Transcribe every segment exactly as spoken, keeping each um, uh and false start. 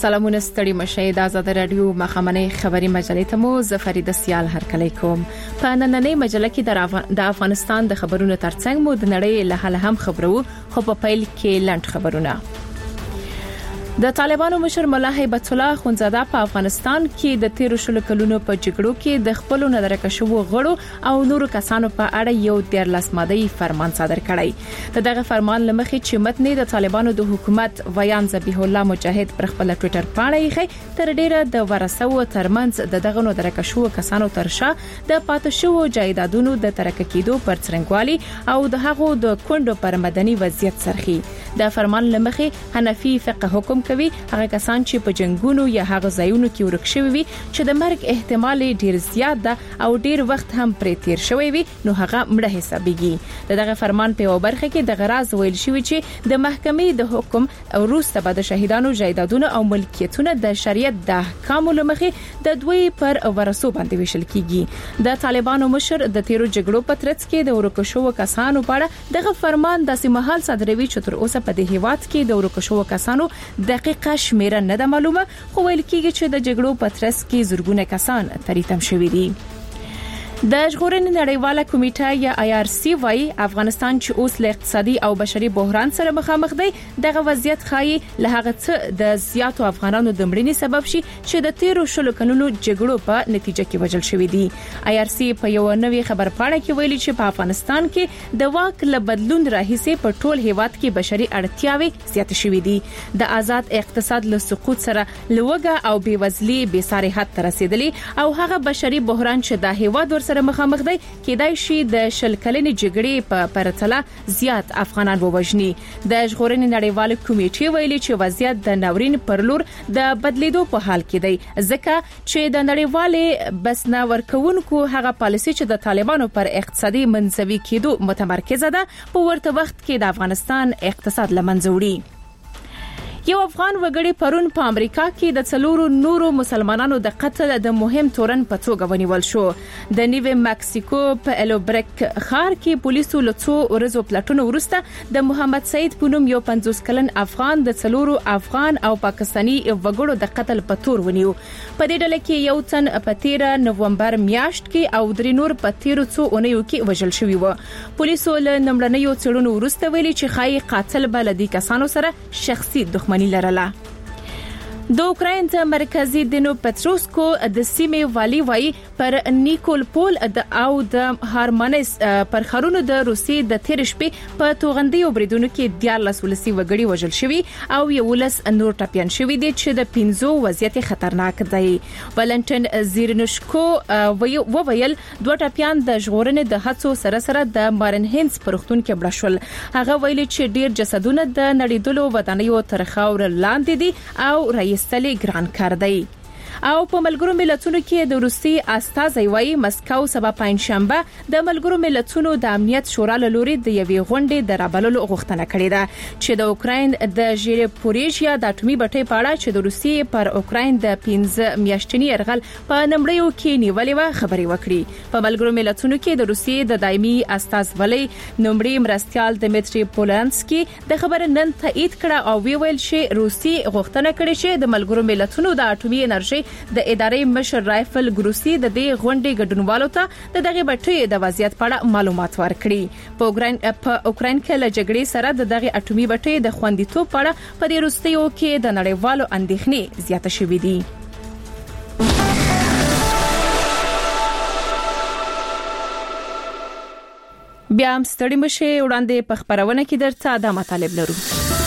سلامونه ستړي مشه د آزاد رادیو مخامنه خبري مجلې ته مو زفریده سیال هرکلی کوم. په نننۍ مجله کې د افغانستان د خبرونو ترڅنګ مو د نړۍ له حاله هم خبرو، خو په پیل کې لنډ خبرونه. د طالبانو مشر مولا هیبت الله خونزاده په افغانستان کې د تیر شلو کلونو په جګړو کې د خپل نظرکه شو غړو او نورو کسانو په اړه یو ډیر لاسمادي فرمان صادر کړی. دغه فرمان لمخې چې متن د طالبانو د حکومت ویان ذبیح الله مجاهد پر خپل ټوئیټر باندې یې تر ډیره د ورسو ترمنځ د دغه نظرکه شو کسانو ترشا د پاتې شو جایدادونو د ترکه کېدو پر څرنګوالي او د هغو د کندو پر مدني وضعیت سرخي. د فرمان لمخې حنفي فقه حکم کوي هغه کسان چې په جنگونو یا هغه ځایونو کې ورک شوي وي چې د مرګ احتمال ډیر زیات ده او ډیر وخت هم پرې تیر شوی وي نو هغه مړه حسابيږي. دغه فرمان په برخه کې د غراض ویل شوی چې د محکمې د حکم وروسته به د شهیدانو جایدادونو او ملکیتونو د شریعت د احکامو لمخې د دوی پر ورسو باندې وشل کیږي. د طالبانو مشر د تیرو جګړو په ترڅ کې د ورک شوو کسانو په اړه دغه فرمان د سیمهال صادروي چې تر اوسه په دې هیواد کې د ورک شوو کسانو دقیقه شمیره نه ده معلومه، خو ویل کېږي چې د جګړو په ترڅ کې زرګونه کسان تریتم شوي دي. د ژغورنې نړیواله کمیټه یا آی آر سی وايي افغانستان چې اوس له اقتصادي او بشري بحران سره مخامخ دی، دغه وضعیت خایي له هغه څه د زیاتو افغانانو د مړینې سبب شي چې د تیرو شلو کلونو جګړو په نتیجه کې وژل شوی دي. آی آر سی په یو نوې خبر پاڼه کې ویلي چې په افغانستان کې د واک له بدلون راهیسې په ټول هیواد کې بشري اړتیاوې زیات شوې دي. د آزاد اقتصاد له سقوط سره لوګه او بیوزلي به ساري حد ته رسیدلې او هغه بشري بحران چې د هیواد سره مخامخ دی کېدای شي د شل کلنې جګړې په پرتله زیات افغانان ووژني. د ژغورنې نړیواله کمیټې ویلي چې وضعیت د ناورین پر لور د بدلیدو په حال کې دی، ځکه چې د نړیوالې بسنه ورکوونکو هغه پالیسي چې د طالبانو پر اقتصادي منځوي کېدو متمرکزه ده په ورته وخت کې د افغانستان اقتصاد لمنځه وړي. یو افغان وګړي پرون په امریکا کې د څلورو نورو مسلمانانو د قتل د مهم تورن په توګه ونیول شو. د نیو مکسیکو په الوبرک ښار کې پولیسو له څو ورځو پلټونو وروسته د محمد سعید پونم یو پنځوس کلن افغان د څلورو افغان او پاکستاني وګړو د قتل په تور ونیو. په دې ډله کې یو تن په تیره نوومبر میاشت کې او درې نور په تیرو څو اونیو کې وژل شوی و. پولیسو له نمړنیو څېړنو وروسته ویلي چې خای قاتل بلدي کسانو سره شخصي دښمني لرله. د اوکراین د مرکزی دینو پتروسکو د سیمې والی وای پر نیکولپول او د هارمانس پر خارونو د روسي د تیر شپې په توغندي وبریدونو کې دیارلس ولسی وګړي وژل شوی او یولس نور ټاپیان شوی دي چې د پینزو وضعیت خطرناک دی. ولنټن زیرنشکو وویل دوه ټاپیان د ژغورنې د هڅو سره سره د مارنهینز پرختون کې بل شول. هغه ویلي چې ډیر جسدونه د نړیدلو ودانیو تر خاور لاندې دي او استلی ګران کار دی. او په ملګرو ملتونو کې د روسي استازي وایي مسکو سبا پنځشنبه د ملګرو ملتونو د امنیت شورا له لوري د یوې غونډې د رابللو غوښتنه کړې ده چې د اوکراین د ژیرپوریژیا د اټومي بټۍ په اړه چې د روسي پر اوکراین د پنځه میاشتنی يرغل په نمړیو کې نیولې و خبري وکړي. په ملګرو ملتونو کې د روسي د دایمي استازولۍ نومړي مرستيال دمیټری پولانسکي د خبر نن تایید کړه او ویل چې روسي غوښتنه کړې چې د ملګرو ملتونو د اټومي انرژي د ادارې مشر رایفل ګروسی د دې غونډې ګډونوالو ته د دغه بټۍ د وضعیت په اړه معلومات ورکړي. په اوکراین په اوکراین کې له جګړې سره د دغه اټومي بټۍ د خوندیتوب په اړه په دې وروستیو کې د نړیوالو اندېښنې زیاته شوې دي. بیا هم ستړي مشه وړاندې په خبرونه کې درته دا مطالب لرو.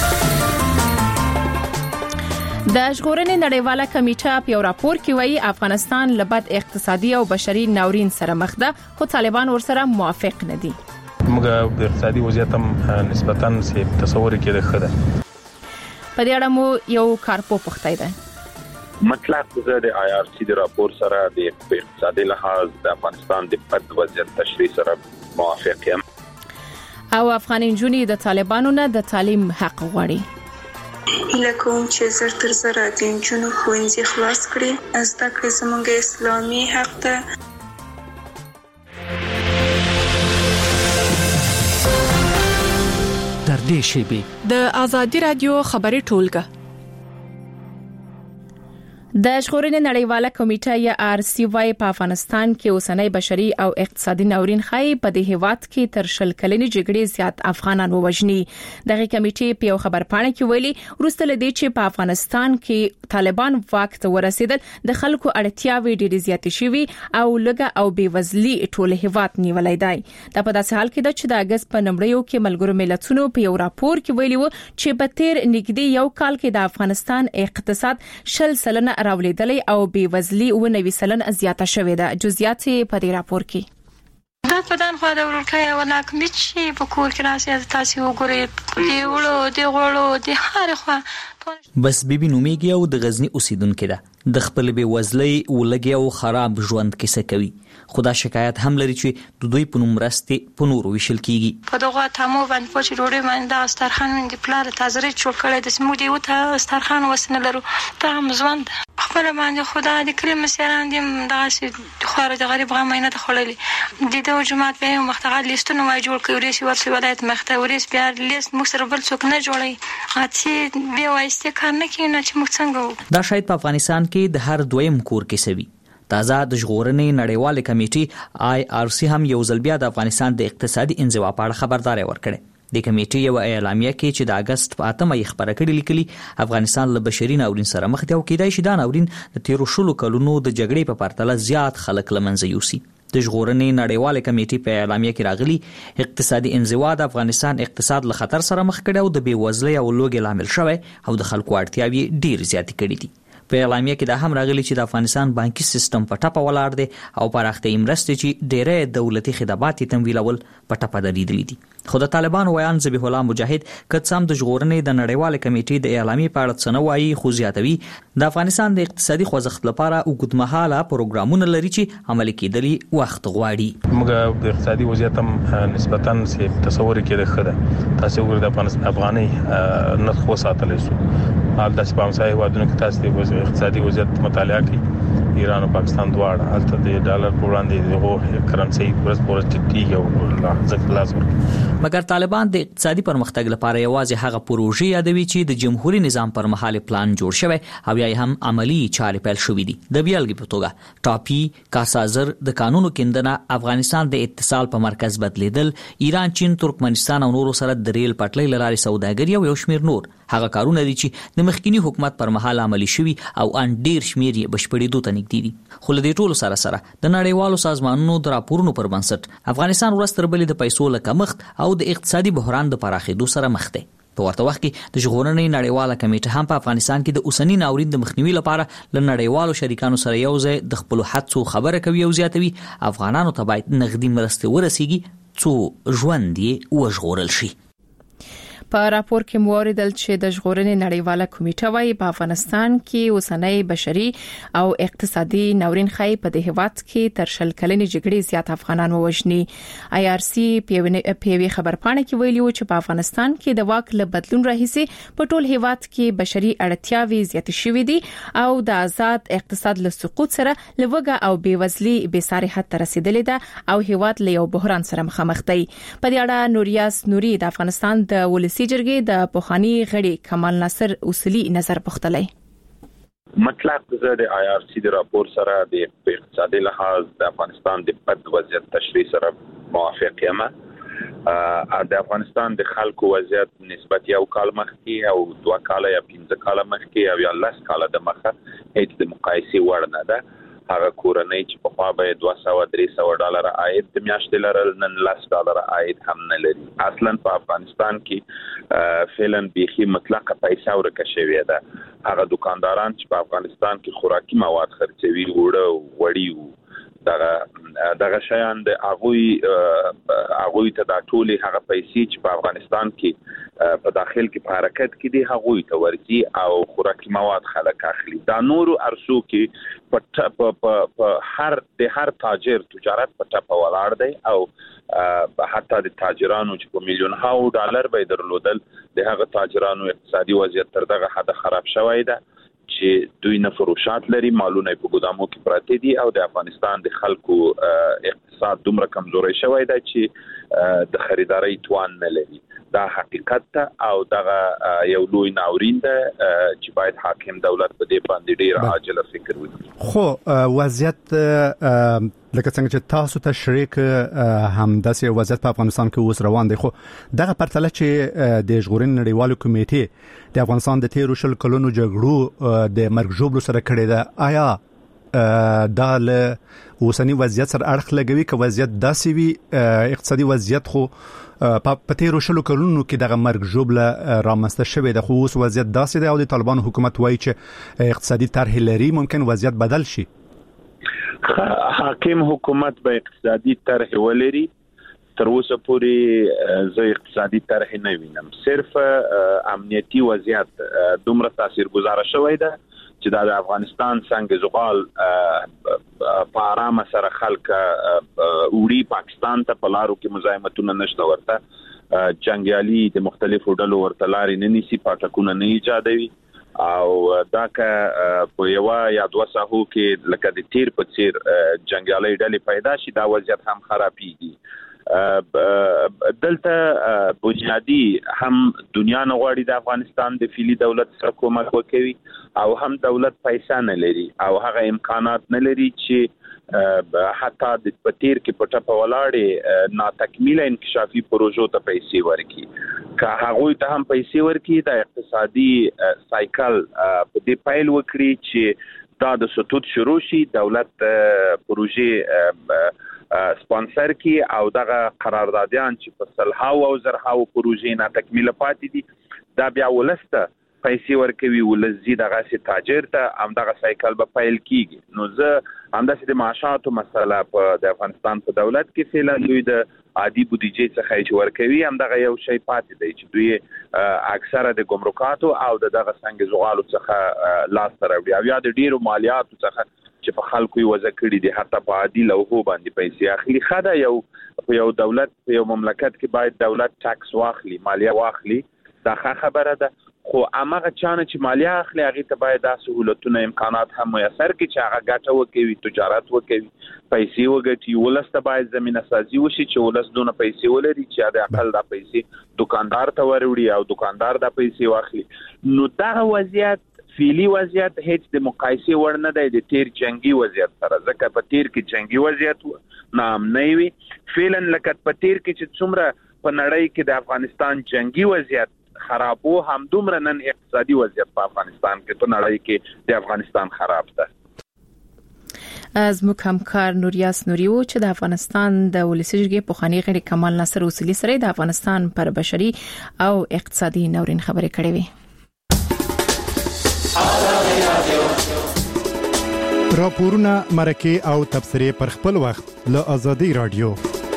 د ژغورنې نړیواله کمیټه په یو راپور کې وایي افغانستان له بد اقتصادي او بشري ناورین سره مخ ده، خو طالبان ورسره موافق نه دي. موږ د اقتصادي وضعیت هم نسبتاً سي تصور کې ده خده. په دې اړه مو یو کارپو پوښتای ده. مطلب د آی آر سی د راپور سره د اقتصادي لحاظ د افغانستان د بد وضعیت تشریح سره موافق یم. او افغان نجونې د طالبانو نه د تعلیم حق غواړي. هیله کوم چې زر تر زر د نجونو ښوونځي خلاص کړي. زده کړې زموږ اسلامي حق ده. تر دې شیبې د آزادي رادیو خبري ټولګه د ژغورنې نړیواله کمیټه یا آر سی واي په افغانستان کې اوسنۍ بشري او اقتصادي ناورین خای په دې هیواد کې تر شل کلنې جګړې زیات افغانان ووژني. دغه کمیټې په یو خبرپاڼه کې ویلي وروسته لدې چې په افغانستان کې طالبان واک ته ورسېدل د خلکو اړتیاوې ډېرې زیاتې شوي او لږه او بېوزلي ټول هیواد نیولای دی. دا په داسې حال کې ده چې د اگست په نمبريو کې ملګرو ملتونو په یو راپور کې ویلي و چې په تیر نږدې یو کال کې د افغانستان اقتصاد شل سلنه راولېدلې او بېوزلي و نوي سلن زیاته شوې ده. جزئیات په دې راپور کې دا په دان خو د ورکه ولا کوم چې په کور کې راځي تاسو وګورئ دی وړو دی غوړو دی هر خو بس بیبي نومیږي او د غزنی اوسیدونکو ده د خپل بېوزلۍ ولګي او خراب ژوند کیسه کوي. خدا شکایت هم لري چې د دوی په نوم راستي په نور وشل کیږي. په دغه تمو باندې پوښتنه وروړي باندې د استرخان د پلار تازه جوړ کړی د سمو دی وته استرخان وسنه لرو ته هم ژوند خپل باندې خدا د کریم سیران دي دغه خواره د غریب غمینه ته خړلې د د جماعت په مختغل لیستونه وای جوړ کړی ورسي ورسي ولایت مختوريس بیا لیست مخسر بل څوک نه جوړي اته بیا وایسته کار نه کینې چې موږ څنګه دا شاید په افغانستان کې د هر دویم کور کې سوي. تازه د ژغورنې نړیواله کمیټې آی آر سی هم یو ځل بیا د افغانستان د اقتصادي انزوا په اړه خبرداري ورکړه. د کمیټې یو اعلامیه کې چې د اگست په اتمه یې خبره کړې لیکلي افغانستان له بشري ناورین سره مخ دی او کېدای شي دا ناورین د تیرو شلو کلونو د جګړې په پرتله زیات خلک له منځه یوسي. د ژغورنې نړیواله کمیټې په اعلامیه کې راغلي اقتصادي انزوا د افغانستان اقتصاد له خطر سره مخ کړي او د بېوزلۍ او لوږې لامل شوی او د خلکو اړتیاوې ډېر زیاتې کړي دي. په اعلامیه کې دا هم راغلي چې د افغانستان بانکي سیستم په ټاپه ولاړ دی او پراختیايي مرستې چې ډېرې دولتي خدمات تمویلول په ټاپه درېدلي دي. خو د طالبان ویان ذبیح الله مجاهد کڅام د ژغورنې د نړیواله کمیټې د اعلامیې په اړه څه نه وایي خو زیاتوي د افغانستان د اقتصادي خوځښت لپاره اوږدمهاله پروګرامونه لري چې عملي کېدلي وخت غواړي. موږ د اقتصادي وضعیت هم نسبتاً سي تصور کې ده تاسو وګورئ د افغانستان افغاني نرخ وساتلی شو حال د سپانسای هیوادونو کې تاسو د اقتصادي وضعیت مطالعه کوي ایران او پاکستان دواړه هلته د ډالر په وړاندې دغه کرنسي ورځ په ورځ ټیټیږي او ځکه لاس ورکوي. مګر طالبان د اقتصادي پرمختګ لپاره یوازې هغه پروژې یادوي چې د جمهوریت نظام پر مهال پلان جوړ شوی او یا هم عملی چارې پیل شوې دي. د بیلګې په توګه ټاپي کاسازر د قانونو کېندنه افغانستان د اتصال په مرکز بدلیدل ایران چین ترکمنستان او نورو سره د ریل پټلۍ لارې سوداګري او یو شمیر نور هغه کارونه دي چې د مخکینی حکومت پر مهال عملی شوي او ان ډیر شمیر یې بشپړېدو ته نږدې دي. خو له دې ټولو سره سره د نړیوالو سازمانونو د راپورونو پر بنسټ افغانستان ورځ تر بلې د پیسو له کمښت او د اقتصادي بحران د پراخېدو سره مخ دی. په ورته وخت کې د ژغورنې نړیواله کمیټه هم په افغانستان کې د اوسنی ناورین د مخنیوي لپاره له نړیوالو شریکانو سره یو ځای د خپل هڅو خبره کوي او زیاتوي افغانانو ته باید نغدي مرستې ورسیږي څو ژوند یې وژغورل شي. په راپور کې موریدل چې د ژغورنې نړیواله کمیټه وايي په افغانستان کې اوسنۍ بشري او اقتصادي ناورین خای په دې هیواد کې تر شل کلنې جګړې زیات افغانان ووژني. آی آر سی په وی خبرپاڼه کې ویلي و چې په افغانستان کې د واک له بدلون راهیسې په ټول هیواد کې بشري اړتیاوې زیات شوې دي او د آزاد اقتصاد له سقوط سره لوګه او بېوزلي بېساري حد ته رسیدلې ده او هیواد له یو بحران سره مخامخ دی. په دې اړه نوریاس نوري د افغانستان د ولسی جرګې د پوخانی غړي کمال ناصر اصولي نظر پختلی. مطلب زه د آی آر سی د راپور سره د اقتصادي لحاظ د افغانستان د بد وضعیت تشریح سره موافق یم. د افغانستان د خلکو وضعیت نسبت یو کال مخکې او دوه کال یا پنځه کال مخکې او یا لس کال د مخه هیڅ د مقایسې وړ نه ده. هغه کورنۍ چې په خوا به دوه سوه درې سوه ډالر عاید د میاشتې لرل نن لس ډالر عاید هم نه لري. اصلا په افغانستان کې فعلا بیخي مطلقه پیسې ورکه شوې ده. هغه دکانداران چې په افغانستان کې خوراکي مواد خرڅوي وړه وړي دغه دغه شیان د اغوی اغوی ته د ټولي هغه پیسې چې په افغانستان کې په داخل کې په حرکت کې دي هغوی ته ورځي او خوراکي مواد خلک اخلي. دا نورو ارسو کې په په هر د هر تاجر تجارت په ټاپه ولاړ دی او حتی د تاجرانو چې په میلیون هاو ډالر به درلودل د هغه تاجرانو اقتصادي وضعیت تر دغه حد خراب شوی ده چې دوی نه فروشات لري مالونه په ګودامو کې پراته دي او د افغانستان د خلکو اقتصاد دومره کمزوري شوی دی چې د خریداري توان نه لري. دا حقیقت ته او دغه یو لوی ناورین ده چې باید حاکم دولت په دې باندې ډیر عاجل فکر وکړي. خو وضعیت لکه څنګه چې تاسو ته شریک هم داسې وضعیت په افغانستان کې اوس روان دی، خو دغه پرتله چې د ژغورنې نړیوالو کمیټې د افغانستان د تیرو شل کلونو جګړو د مرګ ژوبلو سره کړې ده، آیا دا له اوسنی وضعیت سره اړخ لګوي که وضعیت داسې وي اقتصادي وضعیت خو په تیرو شلو کلونو کې دغه مرګ ژوبله رامنځته شوې ده، خو اوس وضعیت داسې دی او د طالبانو حکومت وایي چې اقتصادي طرح لري ممکن وضعیت بدل شي؟ حاکم حکومت به اقتصادي طرح ولري، تر اوسه پورې زه اقتصادي طرح نه وینم. صرف امنیتي وضعیت دومره تاثیرګذار شوی ده چې د افغانستان څنګه زغال په آرام سره خلک وړي پاکستان ته په لارو کې مزاحمتونه نشته، ورته جنگیالي د مختلفو ډلو ورته لارې نه نیسي، پاټکونه نه ایجادوي او دا که په یو یا دوه ساحو کې لکه د تیر په څیر جنگیالي ډلې پیدا شي دا وضعیت هم خرابېږي. دلته بنیادی هم دنیا نه غواړي د افغانستان د فعلی دولت سره کومک وکړي او هم دولت پیسې نه لري او هغه امکانات نه لري چې حتی د پتیر کې پټه په ولاړې ناتکمیله انکشافي پروژو ته پیسې ورکړي، که هغه ته هم پیسې ورکړي د اقتصادي سایکل په دې پایل وکړي چې دا د سقوط شروع شي، دولت پروژې سپانسر کی او دغه قراردادیان چې په سلهاو او زرهاو پروژې نه تکمیل پاتې دي دا بیا ولسته پیسې ورکوي، ولزي دغه سي تاجر ته هم دغه سایکل به فایل کیږي. نو زه همداسې د معاشاتو مسله په د افغانستان په دولت کې فعلا دوی د عادي بودیجې څخه چې ورکوي هم دغه یو شی پاتې دی چې دوی اکثره د ګمرکاتو او دغه څنګه زغالو څخه لاس ته راوړي او یا د ډیرو مالیاتو څخه چې په خلکو یې وضع کړي دي حتی په عادي لوحو باندې پیسې اخلي. خدا یو په یو دولت په یو مملکت کې باید دولت ټاکس واخلي، مالیه واخلي، دا ښه خبره ده، خو هغه چانه چې مالیه اخلي هغه ته باید د سہولتونو امکانات هم میسر کړي چې هغه ګټه وکوي، تجارت وکوي، پیسې وګټي. ولسته باید زمينه سازي وشي چې ولس دونه پیسې ولري چې د خپل د پیسې دکاندار ته وروړي او دکاندار د پیسې واخلي. نو دا وضعیت فعلی وضعیت هیڅ د مقایسې وړ نه دی د تیر جنگي وضعیت سره، ځکه په تیر کې جنگي وضعیت نامنوي وي فعلا لکه په تیر کې چې څومره په نړۍ کې د افغانستان جنگي وضعیت خرابو هم دومره نن اقتصادي وضعیت په افغانستان کې په نړۍ کې د افغانستان خراب ده. از موږ همکار نوریاس نوریو چې د افغانستان د ولسی جرګې پخوانی غړي کمال ناصر اصولي سره د افغانستان پر بشري او اقتصادي ناورین خبرې کړې وي. راپورونه مرکه او تبصره پر خپل وخت له ازادي رادیو.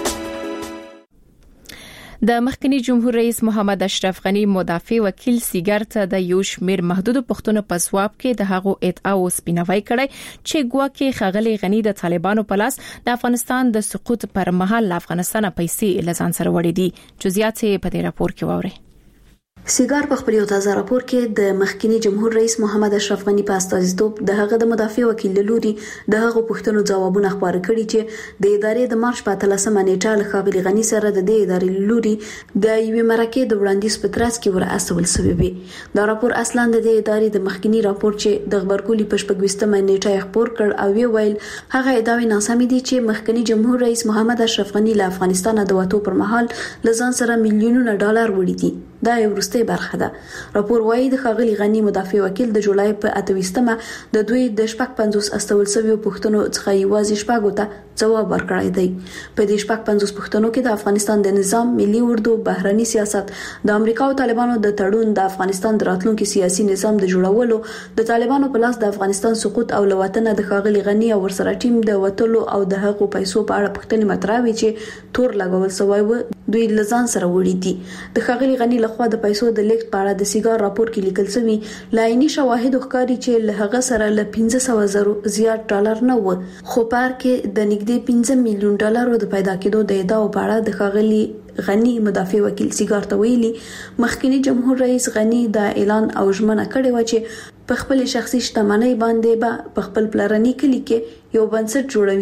د مخکنی جمهور رئیس محمد اشرف غنی مدافع وکیل سیګر ته د یو شمیر محدود پښتون په ځواب کې د هغو ادعا او سپیناوی کړي چې ګواکې خغلی غنی د طالبانو په لاس د افغانستان د سقوط پر مهال افغانستان پیسې لزان سره وړي دي. جزئیات په دې راپور کې ووري. سیګار په خپل یو تازه راپور کې د مخکنی جمهور رئیس محمد اشرف غنی په استازیتوب د هغه د مدافع وکیل لوري د هغه پښتنو ځوابونه خبر کړي چې د ادارې د مارچ په اتلسمه نیټه له خغلی غنی سره د دې ادارې لوري د یوې مرکه د وړاندیز په ترڅ کې ور اسول شوی وي. دا راپور اصلا د دې ادارې د مخکنی راپور چې د خبرګولي په شپږمه نیټه خبر کړ او وی ویل هغه ادعای ناسمې دي چې مخکنی جمهور رئیس محمد اشرف غنی له افغانستان د وټو پر مهال لزان سره میلیونونه ډالر وړي دي. دا یو وروستۍ برخه ده. راپور وايي د خغلی غنی مدافع وکیل د جولای په اتويستمه د دوی د شپږ پنځوس استول سوي پښتنو څخه یوازې شپږو ته ځواب ورکړی دی. په دې شپږ پنځوس پښتنو کې د افغانستان د نظام، ملي اردو، بهرني سیاست، د امریکا او طالبانو د تړون، د افغانستان د راتلونکي سیاسي نظام د جوړولو، د طالبانو په لاس د افغانستان سقوط او لوطن د خغلی غنی او ورسره ټیم د وټلو او د هغو پیسو په اړه پښتني مطرحوي چې تور لګول شوی و دوی لزان سره وړي دي. د خغلی غنی لخوا د پیسو د لیک په اړه د سیګار راپور کې لیکل شوی لایني شواهد ښکاري چې له هغه سره ل پنځه سوه زره زیات ډالر نه و، خو پار کې د نږدې پنځه میلیون ډالر د پیدا کېدو د ادعا په اړه د خغلی غنی مدافع وکیل سیګار ته ویلي مخکنی جمهور رئیس غنی دا اعلان او ژمنه کړې و چې په خپل شخصي شتمنۍ باندې به په خپل پلرني کلی کې یو بنسټ جوړوي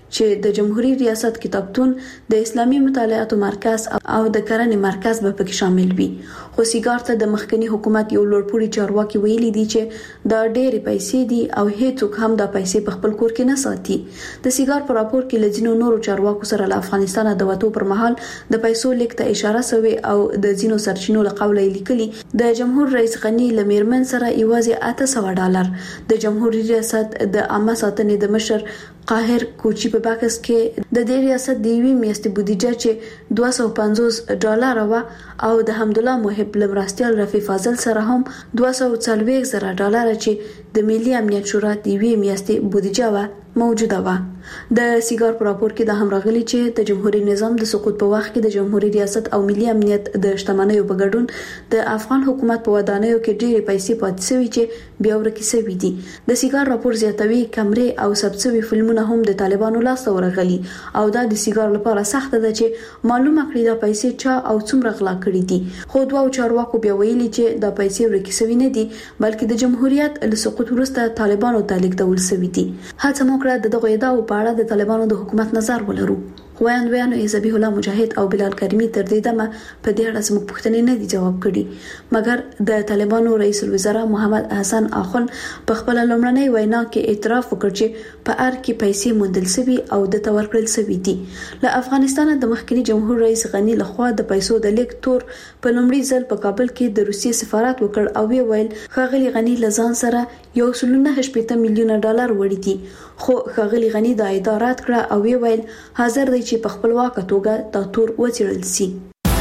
چې د جمهوریت ریاست کتابتون د اسلامي مطالعاتو مرکز او د کرنې مرکز به پکې شامل وي. خو سیګار ته د مخکنی حکومت یو لوړپوړي چارواکي ویلي دي چې دا ډېرې پیسې دي او هیڅوک هم دا پیسې په خپل کور کې نه ساتي. د سیګار په راپور کې لږینو نورو چارواکو سره له افغانستان د وټو پر مهال د پیسو لیک ته اشاره شوی او د ځینو سرچینو له قوله لیکلي د جمهور رئیس غنی لمیرمن سره یوازې اته سوه ډالر د جمهوریت ریاست د عامه ساتنې د مشر قاهر کوچی په باکس کې د دې ریاست د یوې میاشتې بودیجه چې دوه سوه پنځوس ډالر و او د حمدالله محب لمرستیال رفیع فاضل سره هم دوه سوه څلوېښت زره ډالر چې د ملي امنیت شورا د یوې میاشتې بودیجه و موجوده و. د سیګار په راپور کې د هم راغلي چې د جمهوریت نظام د سقوط په وخت کې د جمهوریت ریاست او ملي امنیت د شتمنیو په ګډون د افغان حکومت په ودانیو کې ډېرې پیسې پاتې شوې چې بیا ورکې شوې دي. د سیګار راپور زیاتوي کمرې او ثبت شوي فلمونه هم د طالبانو لاس ته ورغلي او دا د سیګار لپاره سخت ده چې معلومه کړي دا پیسې چا او څومره غلا کړي دي. خو دوه چارواکو بیا ویلي چې دا پیسې ورکې شوې نه دي بلکې د جمهوریت له سقوط وروسته طالبانو ته لیږدول شوې دي. هڅه مو کړه د دغه ادعاو په اړه د طالبانو د حکومت نظر ولرو. وایندویانو ذبیح الله مجاهد او بلال کریمی تر دې دمه په دې اړه زموږ پوښتنې نه دي جواب کړي مګر د طالبانو رئیس الوزرا محمد حسن اخون په خپل لومړنۍ وینا کې اعتراف وکړ چې په ار کې پیسې موندل شوي او د تور کړل شوي دي. له افغانستان د مخکنی جمهور رئیس غنی لخوا د پیسو د لیک تور په لومړي ځل په کابل کې د روسیې سفارت وکړ او وی ویل ښاغلي غنی لزان سره یو سل نه شپږ میلیونه ډالر وړي دي. خو ښاغلي غنی د ادارات کړه او وی ویل حاضر دی چې په خپلواکه توګه دا تور وڅېړل شي.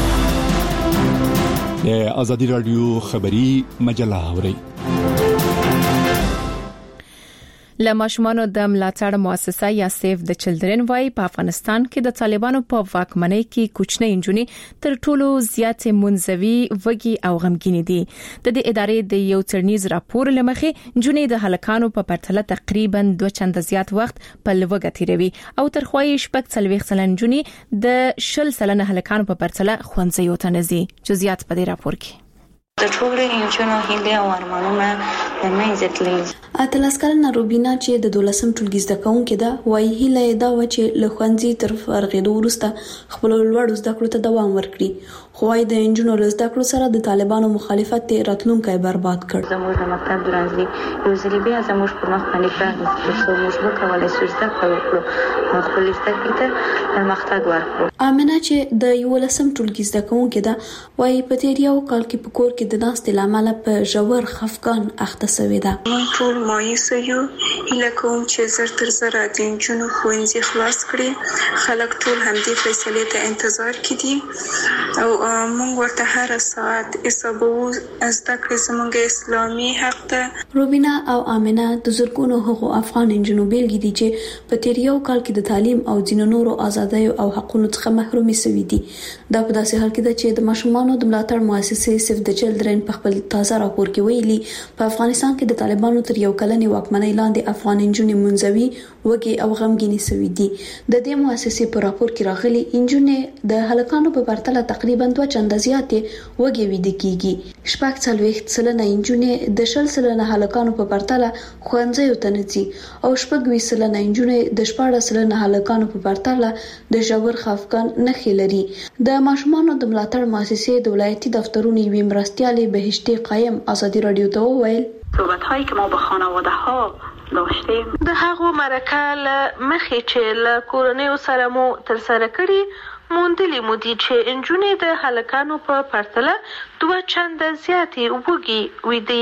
د ازادي رادیو خبری مجله اوري له ماشومانو د ملاتړ مؤسسه یا سیف د چلډرن وای په افغانستان کې د طالبانو په واکمنۍ کې کوچنۍ نجونې تر ټولو زیاتې منځوي وږي او غمګینې دي. د دې ادارې د یو څرنیز راپور لمخې نجونې د هلکانو په پرتله تقریبا دوه چنده زیات وخت په لوږه تیروي او تر خوای شپږ څلوېښت سلنه نجونې د شل سلنه هلکانو په پرتله ښوونځیو ته نه ځي. جزئیات په دې راپور کې د ټولو انجونو هیله او ارمانونه د منځ تللی. اتلس کلنه روبینا چې د دولسم ټولګي زده کوونکې ده وایي هیله دا و چې له ښوونځي تر فارغېدو وروسته خپل لوړو زده کړو ته دوام ورکړي. خو وايي د انجونو له زده کړو سره د طالبانو مخالفت راتلونکی برباد کړ. زموږ د مکتب درنځي یو ځل بیا زموږ په مخ باندې پراخ چې موږ وکولای شو زده کړو خپل زده کړې ته پرمختګ ورکړو. امنه چې د یولسم ټولګي زده کوونکې ده وایي په تیر یو کال کې په کور کې د ناستې لامل په ژور خفقان اخته شوې ده. موږ ټول مایوسه یو هیله کوم چې زر تر زره د انجونو ښوونځي خلاص کړي. خلک ټول همدې فیصلې ته انتظار کړي او موږ ورته هر ساعت حسابو زده کړې زموږ اسلامي حق ده. روبینا او امنه د زرګونو هغو افغان انجونو بیلګې دي چې په تیر یو کال کې د تعلیم او ځینو نورو آزادیو او حقوقو څخه محرومي شوي دي. دا په داسې حال کې ده چې د ماشومانو د ملاتړ مؤسسې سیف د چلډرن په خپل تازه راپور کې ویلي په افغانستان کې د طالبانو تر یو کلنې واکمنۍ لاندې افغان انجونې منځوي وږي او غمګینې شوي دي. د دې مؤسسې په راپور کې راغلي انجونې د هلکانو په پرتله تقریبا دوه چنده زیاتې وږي ویده کیږي. شپږ څلوېښت سلنه انجونې د شل سلنه هلکانو په پرتله ښوونځیو ته نه ځي او شپږ ویشت سلنه انجونې د شپاړس سلنه هلکانو په پرتله د ژور خفګان نښې لري. د ماشومانو د ملاتړ مؤسسې د ولایتي دفترونو یوې مرستیالې بهشتي قایم ازادي رادیو ته وویل صحبت‌هایی که ما با خانواده‌ها داشتیم د هغو مرکه له مخې چې له کورنیو سره مو ترسره کړي موندلي مو دي چې انجونې د هلکانو په پرتله دوه چنده زیاتې وږي ویده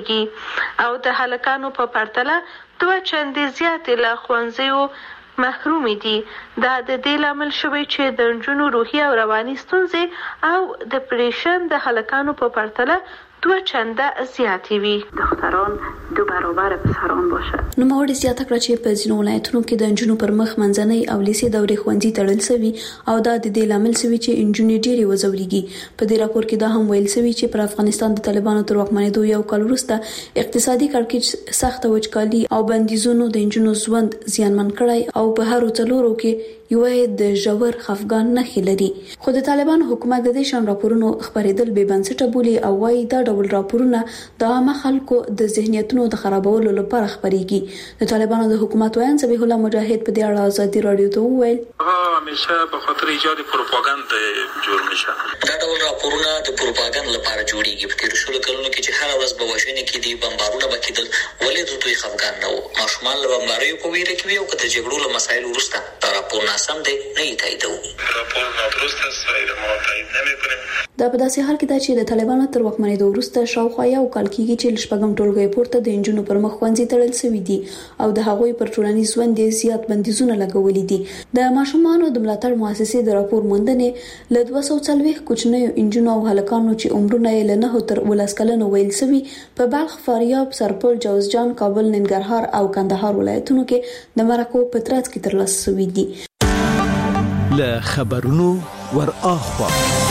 کیږي او د هلکانو په پرتله دوه چنده زیاتې له ښوونځیو محرومي دي. دا د دې لامل شوی چې د انجونو روحي او رواني ستونزې او د پریشن د هلکانو په پرتله دوه چنده زیاتې وي. دختران دو برابر پسران باشه. نو موږ زیاته کړ چې په ځینو ولایتونو کې د انجونو پر مخ منځنۍ او لیسې دورې ښوونځي تړل شوي او دا د دې لامل شوی چې انجونې ډېرې وځوريږي. په دې راپور کې دا هم ویل شوی چې پر افغانستان د طالبانو تر واکمنېدو یو کال وروسته اقتصادي کړکېچ سخت وچکالي او بندیزونو د انجونو ژوند زیانمن کړی او په هر څلورو کې یو د ژور خفګان نښې لري. خو د طالبانو حکومت د دې شان راپورونو خبرېدل بې بنسټه بولي او وايي دا ډول راپورونه د عامه خلکو د ذهنیتونو د خرابولو لپاره خبريږي. د طالبانو د حکومت وایي صبیح الله مجاهد په دې اړه ازادي رادیو ته وویل ها همیشه به خاطر ایجاد پروپاګاندا جوړ میشه. دا ډول راپورونه د پروپاګاندا لپاره جوړیږي. په تیر شلو کلونو کې چې هر ورځ به وژنې کېدي، بمبارونه به کېدل، ولې د دوی خفګان نه و؟ ماشومان له بمباریو په ویره کې وي او که د جګړو له مسایلو وروسته دا راپور ناسم دی نه یې تاییدوو. راپور نادرست است و ما تایید نمی‌کنیم. دا په داسې حال کې ده چې د طالبانو تر واکمنېدو وروسته شاوخوا یو کال کېږي چې شپږم ټولګي پورته د انجونو پر مخ ښوونځي تړل شوي دي او د هغوی پر ټولنیز ژوند زیات بندیزونه لګولي دي. د ماشومانو د ملاتړ مؤسسې د راپور موندنې له دوه سوه څلوېښت کوچنیو انجونو او هلکانو چې عمرونه یې له نهو تر اوولس کلونو ویل شوي په بلخ، فاریاب، سرپل، جوزجان، کابل، ننګرهار او کندهار ولایتونو کې د مرکو په ترڅ کې ترلاسه شوي دي. له خبرونو ور اخوا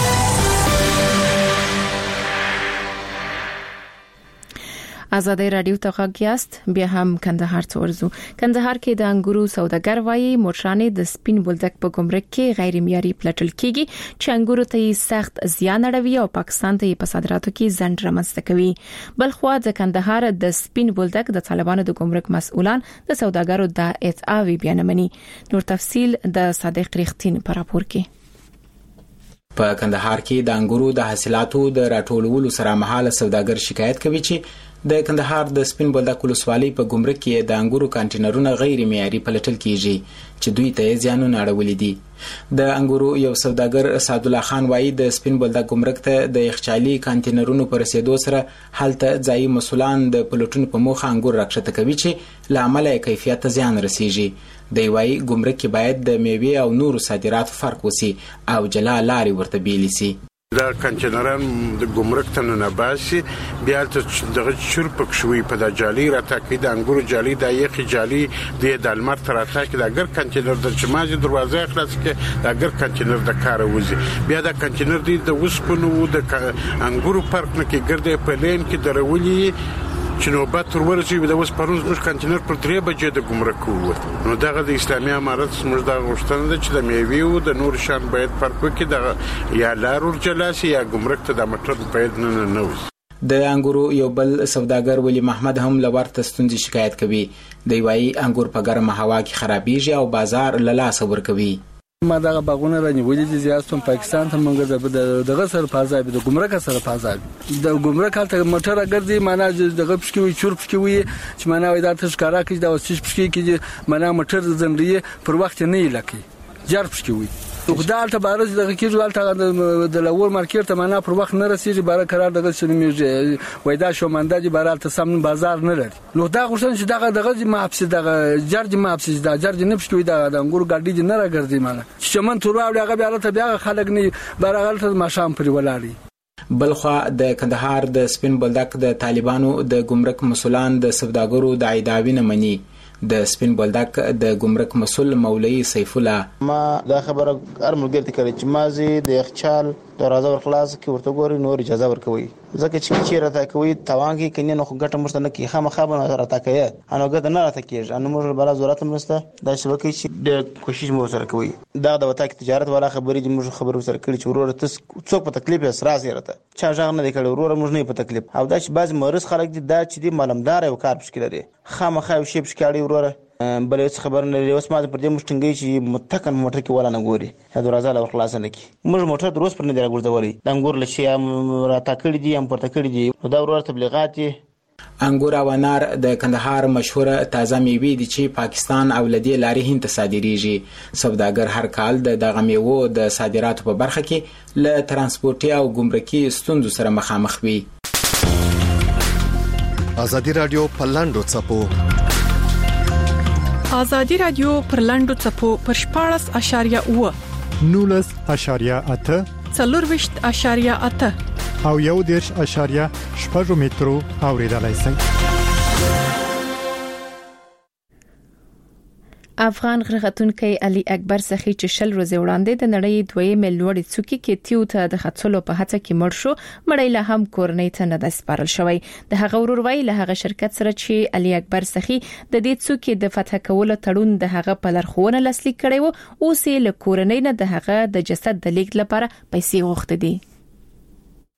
آزادی رادیو ته غږیاست. بیا هم کندهار ته ورځو. کندهار کې د انګورو سوداګر وایي موټرانې د سپین بولدک په ګمرک کې غیر معیاري پلټل کیږي چې انګورو ته سخت زیان اړوي او پاکستان ته په صادراتو کې ځنډ رامنځته کوي. بلخوا د کندهار د سپین بولدک د طالبانو د ګمرک مسؤلان د سوداګرو د ادعاوی بیان مني. نور تفصيل د صادق ریختین پر راپور کې. په کندهار کې د انګورو د حاصلاتو د راټولولو سره مهاله سوداګر شکایت کوي چې د کندهار د سپین بولدک ولسوالۍ په ګمرک کې د انګورو کانټینرونه غیر معیاري پلټل کیږي چې دوی ته زیانونه اړولې دي. د انګورو یو سوداګر سعد الله خان وایي د سپین بولدک ګمرک ته د یخچالي کانټینرونو پر رسیدو سره هلته ځایي مسؤلان د پلټونو په موخه انګور راکښته کوي چې لامل یې کیفیت ته زیان رسیږي. دی وایي ګمرک کې باید د میوې او نورو صادراتو فرق وسی او جلا لارې ورته بیل شي. دا کانټینران د ګمرک ته نه باسي، بیا ته دغه چور پکښوي په د جالي راټاکي د انګورو جالي د یخي جالي د دالمر تر راټاکي د اگر کانټینر د چماجي دروازه خلاص کې د اگر کانټینر د کار وځي، بیا د کانټینر د وسپنو د انګورو فرق نه کې ګرځي په لین کې درولي چې نوبت تر ورځي د وس پرونز مش کانټینر پر درې بجې د ګمرک ووت. نو دغه د اسلامي امارت سمج د غوښتنه ده چې د میوې او د نور شان باید فرق وکړي، د یا لارو جلاسي یا ګمرک ته د مټر باید نه نه وي. د انګورو یو بل سوداګر ولی محمد هم لورته ستونزې شکایت کوي. دی وایي انګور په ګرمه هوا کې خرابېږي او بازار له لاسه ورکوي. ما دغه باغونه رانیولې دي زیاتون پاکستان ته مونږ دغه سره پازاب د ګمرک سره پازاب د ګمرک حالت موټر اگردي معنا دغه پښکوي چور پښکوي چې معنا وای دا تشکارا کې دا اوسې پښکي کې معنا موټر زمریه پر وخت نه لکه جار پښکوي خدای ته بارز دغه کې ځوال د لور مارکیټ ته معنا پر وخت نه رسیږي بار قرار دغه شنه وای دا شو منده دي بارال ته سم بازار نه لري. نو دا غوښتنه چې دغه دغه ماپس دغه جرج ماپس دا جرج نه پښکوي دا د انګور ګاډي نه راګرځي معنا چې من تور او هغه بیا ته بیا خلک نه بارغل ته ماشام پرې ولاړي. بلخوا د کندهار د سپین بولدک د طالبانو د ګمرک مسؤلان د سوداګرو د عیداوی نه مني. د سپین بولدک د ګمرک مسؤل مولوی سیف الله ما دا خبره ارملګر ته کړی چې مازی د یخچال دروازه ورخلاص کی ورته ګوري نور اجازه ورکوي ځکه چې چیرې راته کوي توان کې کني نو ګټه مرسته نه کی خامخا به راته کوي انو ګټه نه راته کیږي انو موږ بل ضرورت مرسته دا شبکه چې د کوشش مو سره کوي دا د وتا کې تجارت والا خبرې چې موږ خبرو سره کړی چې ورور تاسو څوک په تکلیف اسراس یې راته چا ځغ نه دی کړی ورور موږ نه په تکلیف او دا چې بعض مورس خلک دي دا چې دی معلومدار او کار مشکل لري خامخا یو شی مشکل ورور بل هیڅ خبر نه لري. اوس ما پر دې مشټنګي چې متکن موټر کې ولا نه ګوري دا دروازه لا خلاص نه کی موږ موټر دروس پر نه دی راګورځولې د انګور لشي راته کړی دي هم پرته کړی دي دا ورور تبلیغات انګور او انار د کندهار مشهوره تازه میوې دي چې پاکستان او لدی لارې هند ته صادریږي. سوداګر هر کال د دغه میوو د صادراتو په برخه کې له ترانسپورتي او ګمرکي ستونزو سره مخامخ وي. ازادي رادیو په لاندو چپو ازادي رادیو پر لاندو چپو پر شپاړس اشاریه اوه نولس اشاریه اته څلورويشت اشاریه اته او یو دیرش اشاریه شپږ مترو اوریدلای شئ. افغان غرغتونکي علي اکبر سخي چې شل ورځې وړاندې د نړۍ دوی ملوړې څوکي کې تیو ته د خڅلو په هڅه کې مړ شو مړی له هم کورنۍ ته نه د سپارل شوی. د هغه ورور وای له هغه شرکت سره چې علي اکبر سخي د دې څوکي د فتح کولو تړون د هغه په لارښوونه لاسلیک کړی وو اوس یې له کورنۍ نه د هغه د جسد د لیک لپاره پیسې غوښتې دي.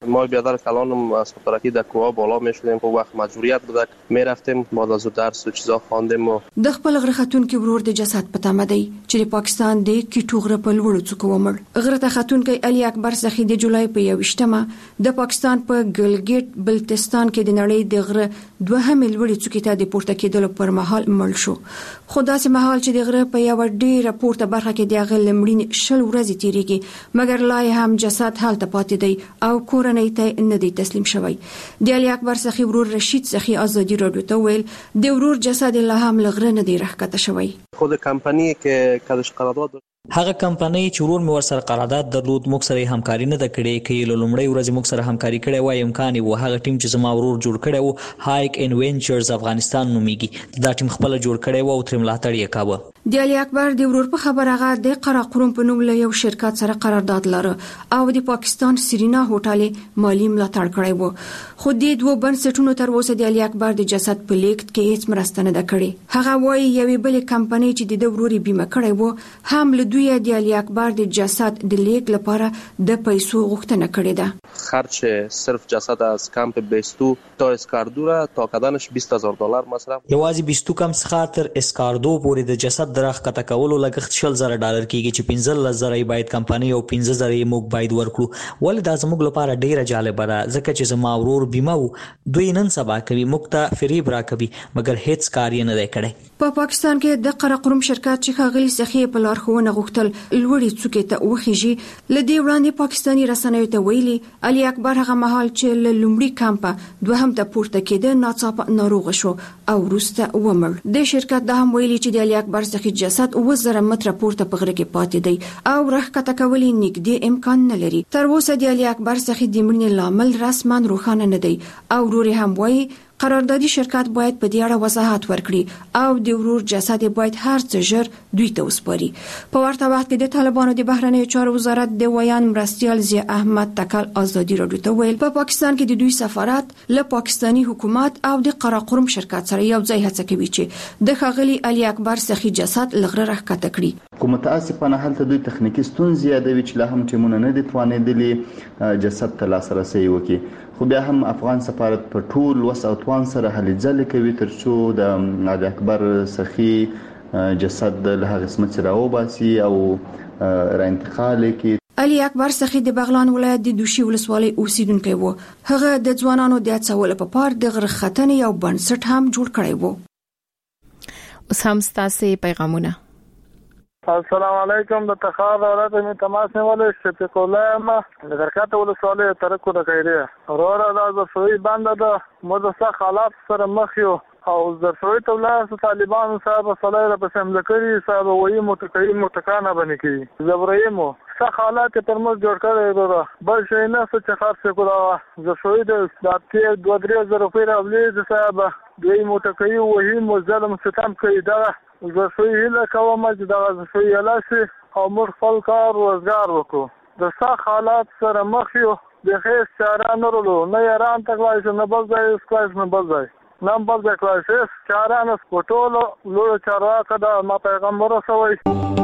ما بیادر کلانم از فترکی در کوه بالا می شدیم که وقت مجبوریت بودک می رفتیم بعد از درس و چیزا خواندیم و د خپل غره خاتون کې ورور د جسد په تمه دی چې د پاکستان د کیټو غره په لوړو څوکو ومړ. غره ته خاتون کې علي اکبر سخي د جولای په یوشتمه د پاکستان په ګلګیټ بلتستان کې د نړۍ د غره دوهمې لوړې څوکې ته د پورته کېدلو پر مهال مړ شو. خو داسې مهال چې د غره په یو ډېره پورته برخه کې د هغه لمړین شل ورځې تیریږي مګر لا هم جسد هلته پاتې دی او کورنۍ ته نه دی تسلیم شوی. د علي اکبر سخي ورور رشید سخي ازادي رادیو ته ویل د ورور جسد لا هم لغره نه دی راښکته شوی. خود کمپنی که کدش قرارداد هغه کمپنی چې ورور مې ورسره قرارداد درلود موږ سره همکاري نه کړې کې له لومړی ورځې موږ سره همکاري کړې وای امکان و هغه ټیم چې زما ورور جوړ کړی و هایک انوینچرز افغانستان نومیږي دا ټیم خپل جوړ کړی و او تر ملاتړ یې کاوه. د علي اکبر د ورور په خبر هغه د قراقرم په نوم له یو شرکت سره قرارداد لاره او د پاکستان سرینا هوټل مالی ملاتړ کړی و. خو د دوه بنسټونو تر اوسه د علي اکبر د جسد په لیکت کې هیڅ مرسته نه ده کړې. هغه وایي یوې بلې کمپنۍ چې د ورور بیمه کړی و هم له دوی د علي اکبر د جسد د لیک لپاره د پیسو غوښتنه کړې ده. خرچ صرف جسد از کمپ بیستو تا اسکاردو را تا کدنش بیست هزار دلار مصرف. یوازې بیستو کم څخه تر اسکاردو پورې د جسد درخ کته کولو لګښت شل زره ډالر کیږي چې پنځه زره باید کمپنۍ او پنځه زره موږ باید ورکړو. ولې دا زموږ لپاره ډیره جالبه ده ځکه چې زما ورور بیمه وو دوی نن سبا کوي موږ ته فریب راکوي مګر هیڅ کار یې نه دی کړی. په پا پاکستان کې د قراقرم شرکت چې ښاغلي سخي په لارښوونه غوښتل لوړې څوکې ته وخیږي لدې وړاندې پاکستاني رسنیو ته ویلي علي اکبر هغه مهال چې له لومړي کمپه دوهم ته پورته کېده ناڅاپه ناروغ شو او وروسته ومړ. د شرکت د هم ویلي چې د علي اکبر سخي جسد اوه زره متره پورته په غره کې پاتې دی او راښکته کول یې نږدې امکان نه لري. تر اوسه د علي اکبر سخي د مړینې لامل رسما روښانه نه دی او ورور هم وایي قراردادي شرکت باید په دې اړه وضاحت ورکړي او د ورور جسد باید هر څه ژر دوی ته وسپاري. په ورته وخت کې د طالبانو د بهرنیو چارو وزارت د ویان مرستیال ضیاء احمد تکل ازادي رادیو ته ویل په پا پاکستان کې د دوی سفارت له پاکستانی حکومت او د قراقرم شرکت سره یو ځای هڅه کوي چې د ښاغلي علي اکبر سخي جسد لغره راښکته کړي. کوم متاسفانه هلته دوی تخنیکی ستونزې یادوي چې لا هم ټیمونه نه دي توانېدلي جسد ته لاسرسي وکړي. خو بیا هم افغان سفارت په ټول وس او توان سره هلې ځلې کوي ترڅو د علي اکبر سخي جسد له هغه سمڅ راوباسي او را انتقال کړي. علي اکبر سخي د بغلان ولایت د دوشي ولسوالۍ اوسیدونکی و. هغه د ځوانانو د هڅولو په پار د غره ختنې یو بنسټ هم جوړ کړی و. اوس هم ستاسو پیغامونه. السلام علیکم د تخار ولایت می تماس نیولې شفیق الله ما د درکاته ولسوالۍ ترکو د خیریه اورا د زفوی بند د مدرسه حالات سره مخ یو او زفوی تولاس طالبان صاحب صلی الله په حمله کړی صاحب وایي متقین متکانه باندې کی زبرایمو څه حالات تر موږ جوړ کړی دی بل شي نه څه خاصه کوله زفوی د داتې دوه درې زره روپۍ راولې صاحب دوی متقین وایي مظلم ستم کوي دا زفوی هله کوم چې دا زفوی لاسي او موږ خپل کار روزګار وکړو. د څه حالات سره مخ یو د هیڅ چاره نه ورلو نه ایران ته کلای نه بل ځای سکواش نه بل ځای نه بل ځای کلای شي چاره نه سپټولو لوړ چارواکه دا ما پیغمبر سوي.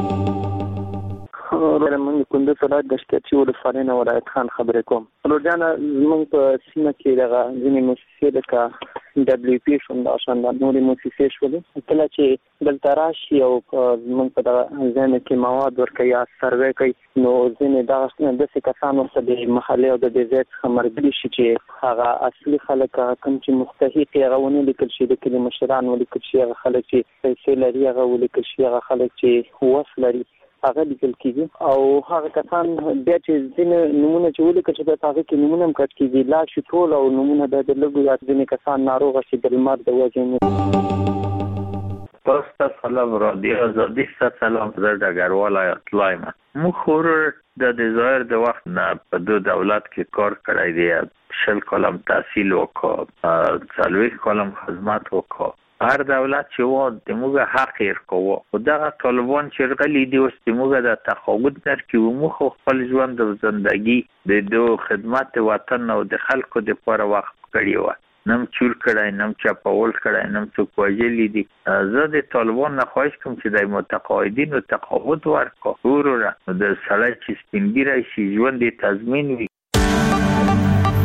من کندز ولایت د شتچي ولسوالۍ نه ولایت خان خبرې کوم. لورجانه زموږ په سیمه کې دغه ځینې موسسې لکه دبلیو پی فاونډیشن د نورې موسسې شولې کله چې دلته راشي او زموږ په دغه ځای کې مواد ورکوي یا سروې کوي نو ځینې دغه داسې کسان ورته د محلې او د دې ځای څخه ملګري شي چې هغه اصلي خلک کوم چې مستحق یې هغه ونه لیکل شي د کلي مشران ولیکل شي هغه خلک چې پیسې لري هغه ولیکل شي هغه خلک چې وس لري هغه لیکل کیږي او هغه کسان بیا چې ځینې نمونه چې ولیکل شي په هغه کې نمونه هم کټ کیږي لا شي ټول او نمونه د لګو یا ځینې کسان ناروغ شي د لمر د وجې پستا سلام رادیو آزادی سلام در ډګروال اطلایم مخور د ډیزایر د وخت نه په دو دولت کې کار کړی دی شل کلم تحصیل وکړ څلوېښت کلم خدمت وکړ هر دولت چې و د موږ حق یې کوو او دغه طالبان چې غلي دي اوس د موږ د تقاعد درکې موږ خپل ژوند او ژوندۍ د دو خدمت وطن او د خلکو د لپاره وخت کړی و نم چور کړای نم چاپول کړای نم څوک وجلی دي زه د طالبان نه خواهش کوم چې د متقاعدین او تقاعد ورکړي ورور د سړی چې سپینګیرای شي ژوند تضمین وي.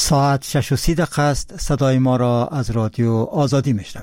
ساعت شش و سی دقیقه است. صدای ما را از رادیو آزادی میشنوید.